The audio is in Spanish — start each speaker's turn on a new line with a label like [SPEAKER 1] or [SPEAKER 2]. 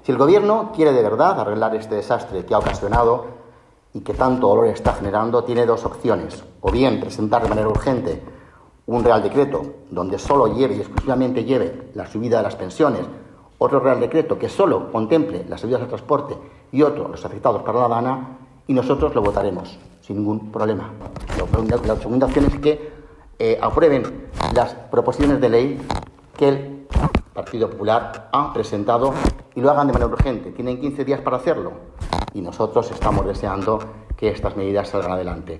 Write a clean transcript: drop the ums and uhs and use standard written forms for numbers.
[SPEAKER 1] Si el Gobierno quiere de verdad arreglar este desastre que ha ocasionado y que tanto dolor está generando, tiene dos opciones. O bien presentar de manera urgente un Real Decreto donde solo lleve y exclusivamente lleve la subida de las pensiones, otro Real Decreto que solo contemple las ayudas al transporte y otro los afectados para la dana, y nosotros lo votaremos sin ningún problema. La segunda opción es que aprueben las proposiciones de ley que el Partido Popular ha presentado y lo hagan de manera urgente. Tienen 15 días para hacerlo y nosotros estamos deseando que estas medidas salgan adelante.